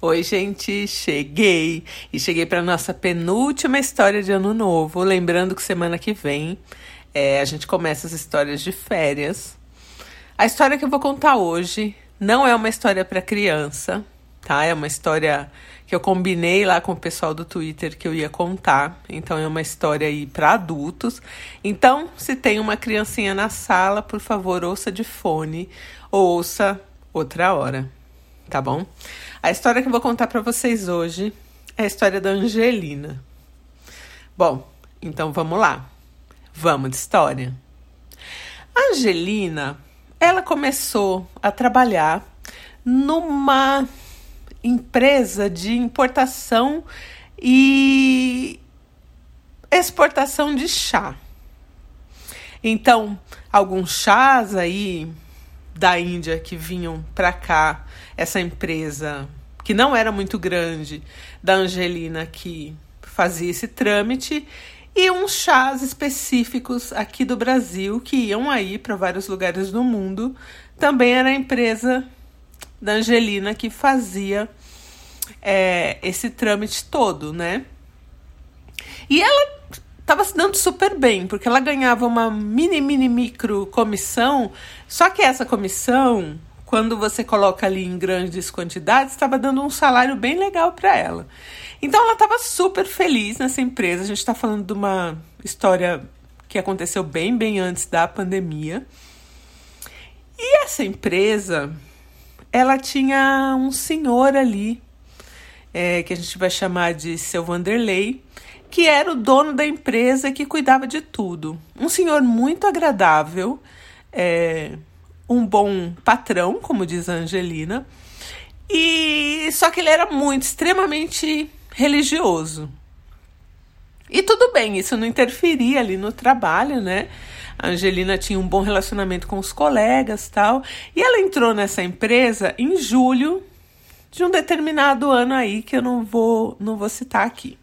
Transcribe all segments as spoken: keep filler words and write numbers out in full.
Oi, gente, cheguei. E cheguei para nossa penúltima história de ano novo. Lembrando que semana que vem é, a gente começa as histórias de férias. A história que eu vou contar hoje não é uma história para criança, tá? É uma história que eu combinei lá com o pessoal do Twitter que eu ia contar. Então é uma história aí para adultos. Então, se tem uma criancinha na sala, por favor, ouça de fone ou ouça outra hora, tá bom? A história que eu vou contar para vocês hoje é a história da Angelina. Bom, então vamos lá. Vamos de história. A Angelina, ela começou a trabalhar numa empresa de importação e exportação de chá. Então, alguns chás aí da Índia que vinham para cá, essa empresa que não era muito grande, da Angelina, que fazia esse trâmite, e uns chás específicos aqui do Brasil que iam aí para vários lugares do mundo. Também era a empresa da Angelina que fazia é, esse trâmite todo, né? E ela estava se dando super bem, porque ela ganhava uma mini, mini, micro comissão, só que essa comissão, quando você coloca ali em grandes quantidades, estava dando um salário bem legal para ela. Então ela estava super feliz nessa empresa. A gente está falando de uma história que aconteceu bem, bem antes da pandemia. E essa empresa, ela tinha um senhor ali, é, que a gente vai chamar de seu Vanderlei, que era o dono da empresa, que cuidava de tudo. Um senhor muito agradável, é, um bom patrão, como diz a Angelina, e só que ele era muito, extremamente religioso. E tudo bem, isso não interferia ali no trabalho, né? A Angelina tinha um bom relacionamento com os colegas e tal, e ela entrou nessa empresa em julho de um determinado ano aí, que eu não vou, não vou citar aqui.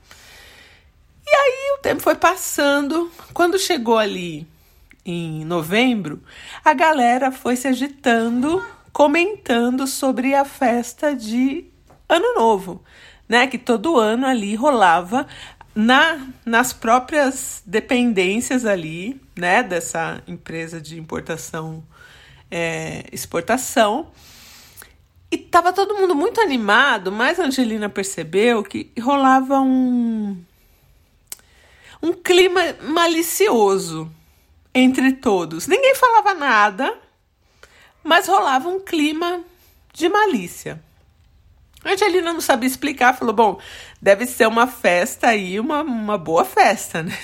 E aí o tempo foi passando. Quando chegou ali em novembro, a galera foi se agitando, comentando sobre a festa de Ano Novo, né? Que todo ano ali rolava na, nas próprias dependências ali, né? Dessa empresa de importação, é, exportação. E tava todo mundo muito animado, mas a Angelina percebeu que rolava um... um clima malicioso entre todos. Ninguém falava nada, mas rolava um clima de malícia. A Angelina não sabia explicar, falou, bom, deve ser uma festa aí, uma, uma boa festa, né?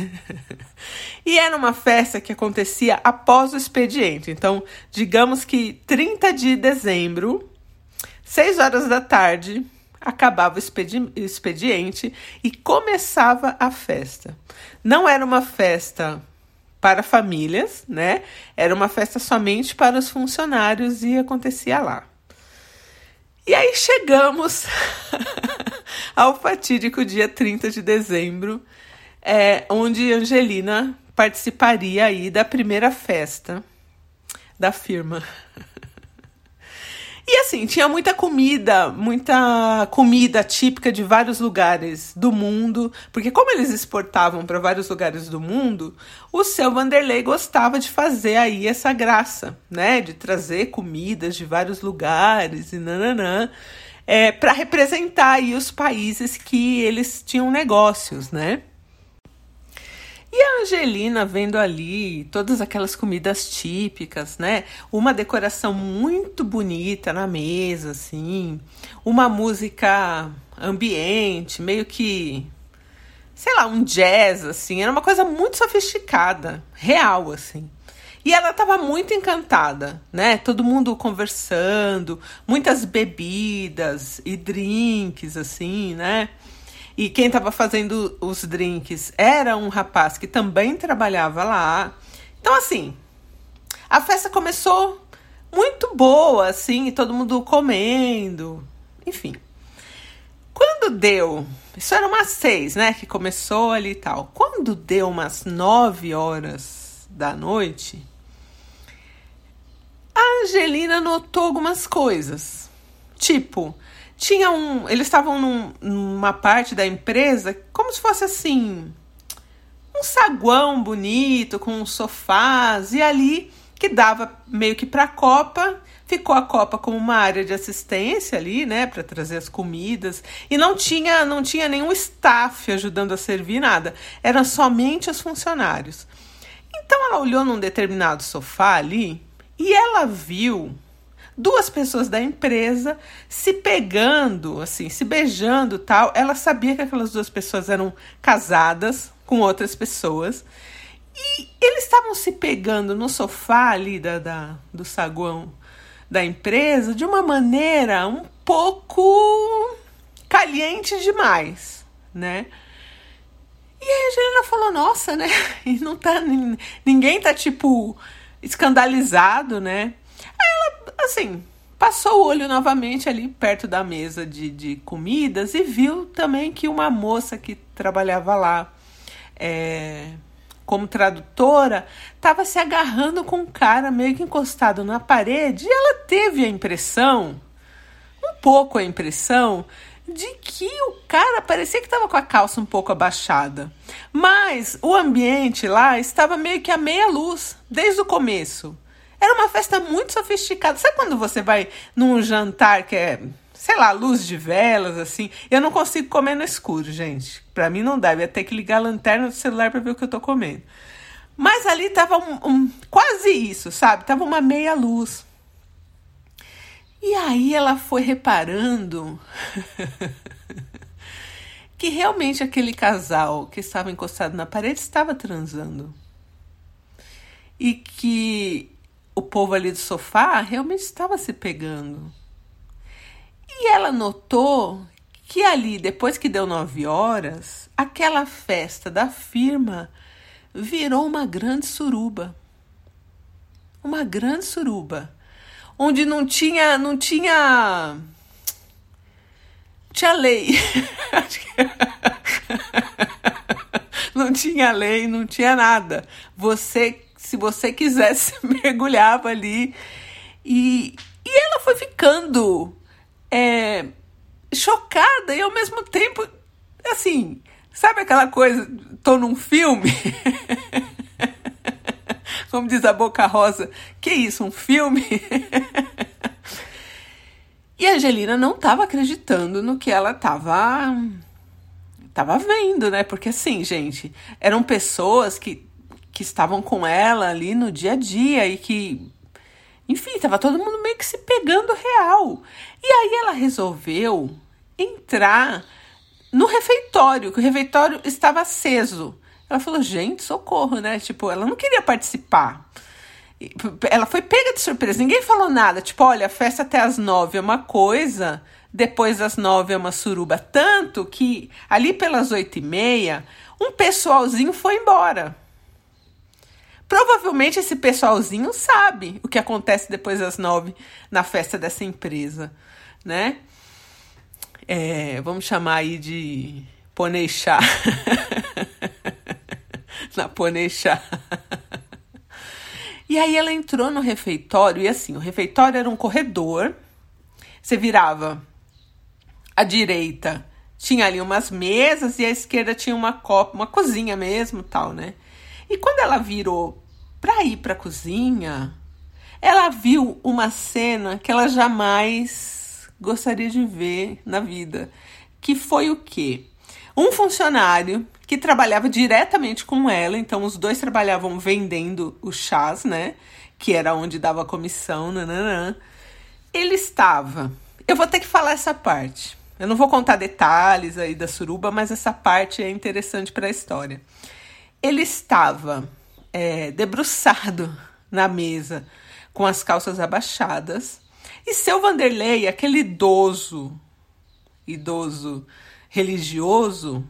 E era uma festa que acontecia após o expediente. Então, digamos que trinta de dezembro, seis horas da tarde, acabava o expedi- expediente e começava a festa. Não era uma festa para famílias, né? Era uma festa somente para os funcionários e acontecia lá. E aí chegamos ao fatídico dia trinta de dezembro, é, onde Angelina participaria aí da primeira festa da firma. E assim, tinha muita comida, muita comida típica de vários lugares do mundo, porque como eles exportavam para vários lugares do mundo, o seu Vanderlei gostava de fazer aí essa graça, né? De trazer comidas de vários lugares e nananã, é, para representar aí os países que eles tinham negócios, né? E a Angelina vendo ali todas aquelas comidas típicas, né? Uma decoração muito bonita na mesa, assim. Uma música ambiente, meio que, sei lá, um jazz, assim. Era uma coisa muito sofisticada, real, assim. E ela estava muito encantada, né? Todo mundo conversando, muitas bebidas e drinks, assim, né? E quem estava fazendo os drinks era um rapaz que também trabalhava lá. Então, assim, a festa começou muito boa, assim, todo mundo comendo, enfim. Quando deu, isso era umas seis, né, que começou ali e tal. Quando deu umas nove horas da noite, a Angelina notou algumas coisas. Tipo, tinha um... Eles estavam num, numa parte da empresa, como se fosse assim, um saguão bonito, com uns sofás, e ali que dava meio que para a copa. Ficou a copa como uma área de assistência ali, né, para trazer as comidas. E não tinha, não tinha nenhum staff ajudando a servir nada. Eram somente os funcionários. Então ela olhou num determinado sofá ali e ela viu duas pessoas da empresa se pegando, assim, se beijando e tal. Ela sabia que aquelas duas pessoas eram casadas com outras pessoas. E eles estavam se pegando no sofá ali da, da, do saguão da empresa de uma maneira um pouco caliente demais, né? E aí a Angelina falou, nossa, né? E não tá, ninguém tá, tipo, escandalizado, né? Aí ela, assim, passou o olho novamente ali perto da mesa de, de comidas e viu também que uma moça que trabalhava lá, é... como tradutora, estava se agarrando com um cara meio que encostado na parede, e ela teve a impressão, um pouco a impressão, de que o cara parecia que estava com a calça um pouco abaixada. Mas o ambiente lá estava meio que a meia luz, desde o começo. Era uma festa muito sofisticada. Sabe quando você vai num jantar que é, sei lá, luz de velas, assim? Eu não consigo comer no escuro, gente. Pra mim não dá. Eu ia ter que ligar a lanterna do celular pra ver o que eu tô comendo. Mas ali tava um, um, quase isso, sabe? Tava uma meia luz. E aí ela foi reparando que realmente aquele casal que estava encostado na parede estava transando. E que o povo ali do sofá realmente estava se pegando. E ela notou que ali, depois que deu nove horas, aquela festa da firma virou uma grande suruba. Uma grande suruba. Onde não tinha, não tinha, tinha lei. Não tinha lei, não tinha nada. Você, se você quisesse, mergulhava ali. E, e ela foi ficando é, chocada e ao mesmo tempo, assim, sabe aquela coisa, tô num filme? Como diz a Boca Rosa, que isso, um filme? E a Angelina não estava acreditando no que ela estava tava vendo, né? Porque assim, gente, eram pessoas que, que estavam com ela ali no dia a dia e que, enfim, estava todo mundo meio que se pegando real. E aí ela resolveu entrar no refeitório, que o refeitório estava aceso. Ela falou, gente, socorro, né? Tipo, ela não queria participar. Ela foi pega de surpresa. Ninguém falou nada. Tipo, olha, a festa até as nove é uma coisa, depois das nove é uma suruba. Tanto que ali pelas oito e meia, um pessoalzinho foi embora. Provavelmente esse pessoalzinho sabe o que acontece depois das nove na festa dessa empresa, né? É, vamos chamar aí de Poneixá. Na Poneixá. E aí ela entrou no refeitório e assim, o refeitório era um corredor. Você virava à direita, tinha ali umas mesas e à esquerda tinha uma copa, uma cozinha mesmo, tal, né? E quando ela virou para ir para a cozinha, ela viu uma cena que ela jamais gostaria de ver na vida, que foi o quê? Um funcionário que trabalhava diretamente com ela, então os dois trabalhavam vendendo os chás, né? Que era onde dava comissão, nananã. Ele estava... Eu vou ter que falar essa parte. Eu não vou contar detalhes aí da suruba, mas essa parte é interessante para a história. Ele estava é, debruçado na mesa, com as calças abaixadas, e seu Vanderlei, aquele idoso, idoso religioso,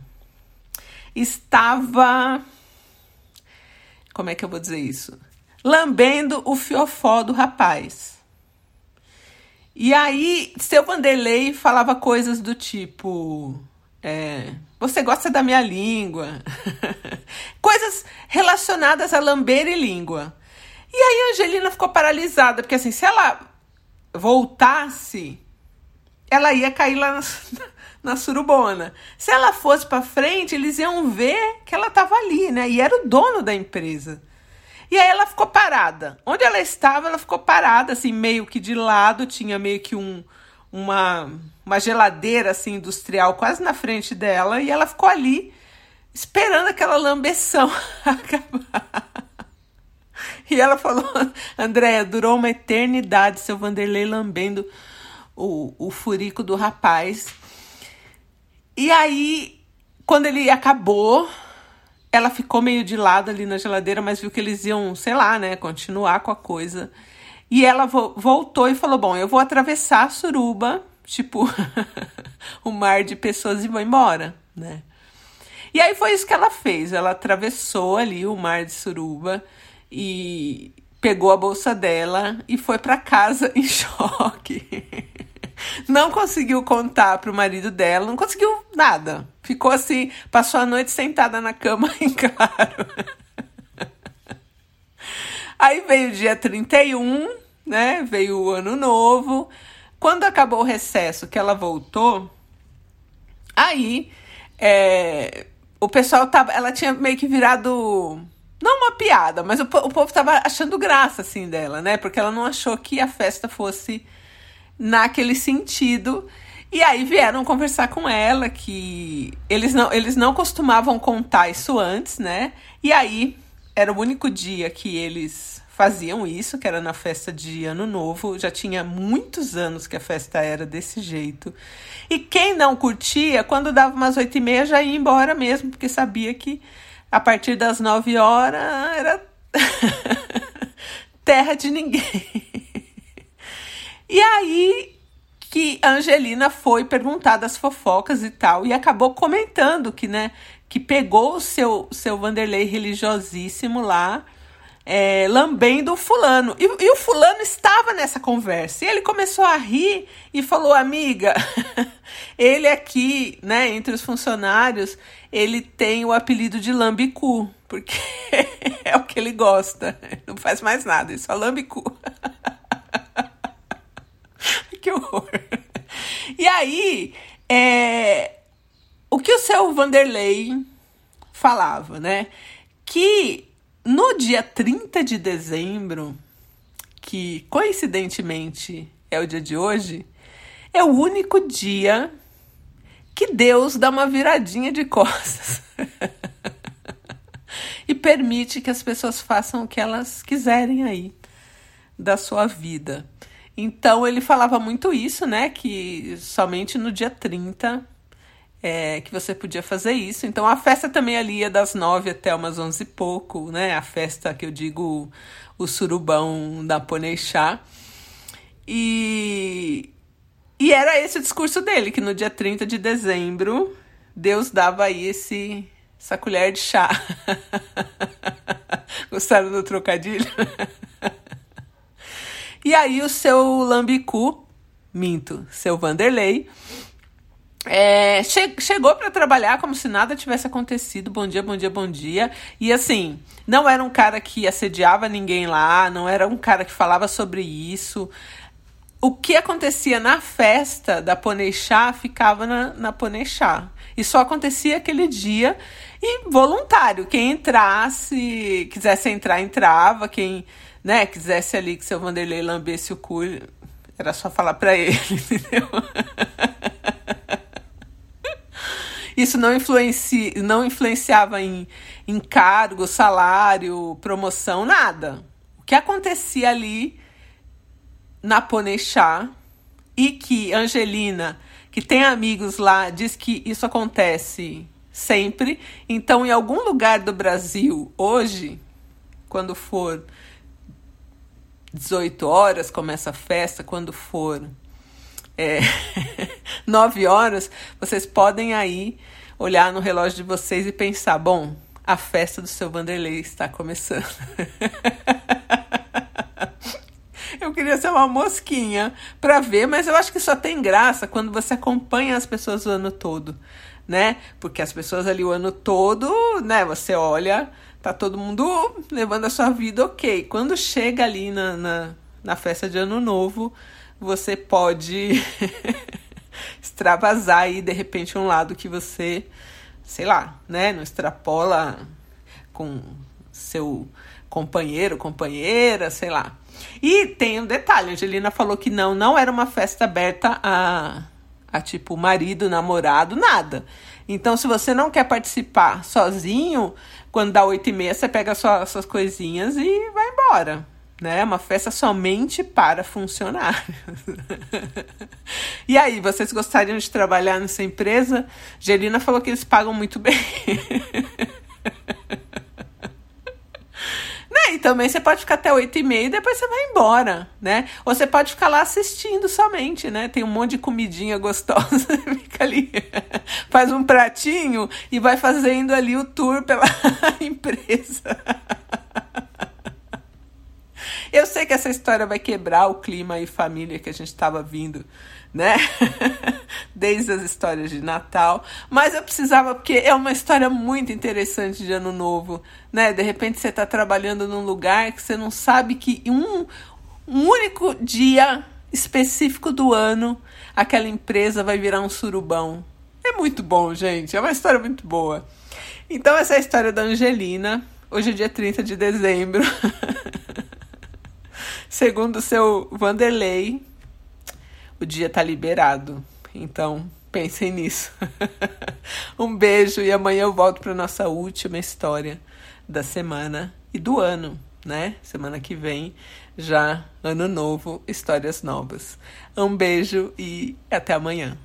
estava, como é que eu vou dizer isso? Lambendo o fiofó do rapaz. E aí, seu Vanderlei falava coisas do tipo, é, você gosta da minha língua? Coisas relacionadas a lamber e língua. E aí a Angelina ficou paralisada, porque assim, se ela voltasse, ela ia cair lá na, na surubona. Se ela fosse para frente, eles iam ver que ela estava ali, né? E era o dono da empresa. E aí ela ficou parada. Onde ela estava, ela ficou parada, assim, meio que de lado. Tinha meio que um, uma, uma geladeira, assim, industrial quase na frente dela. E ela ficou ali, esperando aquela lambeção acabar. E ela falou, Andréia, durou uma eternidade seu Vanderlei lambendo o, o furico do rapaz. E aí, quando ele acabou, ela ficou meio de lado ali na geladeira, mas viu que eles iam, sei lá, né, continuar com a coisa. E ela vo- voltou e falou, bom, eu vou atravessar a suruba, tipo, o mar de pessoas e vou embora, né? E aí foi isso que ela fez, ela atravessou ali o mar de suruba e pegou a bolsa dela e foi para casa em choque. Não conseguiu contar pro marido dela, não conseguiu nada. Ficou assim, passou a noite sentada na cama em claro. Aí veio o dia trinta e um, né? Veio o ano novo. Quando acabou o recesso, que ela voltou, aí é, o pessoal tava, ela tinha meio que virado, não uma piada, mas o, o povo tava achando graça assim dela, né? Porque ela não achou que a festa fosse naquele sentido. E aí vieram conversar com ela que eles não, eles não costumavam contar isso antes, né? E aí era o único dia que eles faziam isso, que era na festa de Ano Novo. Já tinha muitos anos que a festa era desse jeito. E quem não curtia, quando dava umas oito e meia já ia embora mesmo, porque sabia que a partir das nove horas era terra de ninguém. E aí que a Angelina foi perguntar das fofocas e tal, e acabou comentando que, né, que pegou o seu, seu Vanderlei religiosíssimo lá, é, lambendo o fulano. E, e o fulano estava nessa conversa. E ele começou a rir e falou, amiga, ele aqui, né, entre os funcionários, ele tem o apelido de lambicu, porque é o que ele gosta. Não faz mais nada, ele só lambicu. Que horror. E aí, é, o que o seu Vanderlei falava, né? Que no dia trinta de dezembro, que coincidentemente é o dia de hoje, é o único dia que Deus dá uma viradinha de costas e permite que as pessoas façam o que elas quiserem aí da sua vida. Então, ele falava muito isso, né? Que somente no dia trinta é, que você podia fazer isso. Então, a festa também ali ia das nove até umas onze e pouco, né? A festa que eu digo, o surubão da Poneixá. E, e era esse o discurso dele, que no dia trinta de dezembro, Deus dava aí esse, essa colher de chá. Gostaram do trocadilho? E aí o seu lambicu, minto, seu Vanderlei, é, che- chegou para trabalhar como se nada tivesse acontecido. Bom dia, bom dia, bom dia. E assim, não era um cara que assediava ninguém lá, não era um cara que falava sobre isso. O que acontecia na festa da Poneixá ficava na, na Poneixá. E só acontecia aquele dia e voluntário. Quem entrasse, quisesse entrar, entrava. Quem, né, quisesse ali que seu Vanderlei lambesse o cu, era só falar pra ele, entendeu? Isso não, influenci, não influenciava em, em cargo, salário, promoção, nada. O que acontecia ali na Poneixá, e que Angelina, que tem amigos lá, diz que isso acontece sempre. Então, em algum lugar do Brasil, hoje, quando for dezoito horas, começa a festa, quando for é, nove horas, vocês podem aí olhar no relógio de vocês e pensar, bom, a festa do seu Vanderlei está começando. Eu queria ser uma mosquinha para ver, mas eu acho que só tem graça quando você acompanha as pessoas o ano todo, né? Porque as pessoas ali o ano todo, né? Você olha, tá todo mundo levando a sua vida ok. Quando chega ali na, na, na festa de Ano Novo, você pode extravasar aí, de repente, um lado que você, sei lá, né, não extrapola com seu companheiro, companheira, sei lá. E tem um detalhe, a Angelina falou que não, não era uma festa aberta a, a tipo, marido, namorado, nada. Então, se você não quer participar sozinho, quando dá oito e meia, você pega sua, suas coisinhas e vai embora. Né? Uma festa somente para funcionários. E aí, vocês gostariam de trabalhar nessa empresa? Angelina falou que eles pagam muito bem. Né? E também você pode ficar até oito e meia e depois você vai embora, né? Ou você pode ficar lá assistindo somente, né? Tem um monte de comidinha gostosa, fica ali, faz um pratinho e vai fazendo ali o tour pela empresa. Eu sei que essa história vai quebrar o clima e família que a gente estava vindo, né? Desde as histórias de Natal. Mas eu precisava, porque é uma história muito interessante de Ano Novo, né? De repente você está trabalhando num lugar que você não sabe que um, um único dia específico do ano aquela empresa vai virar um surubão. É muito bom, gente. É uma história muito boa. Então essa é a história da Angelina. Hoje é dia trinta de dezembro. Segundo o seu Vanderlei, o dia tá liberado. Então, pensem nisso. Um beijo e amanhã eu volto para nossa última história da semana e do ano, né? Semana que vem, já ano novo, histórias novas. Um beijo e até amanhã.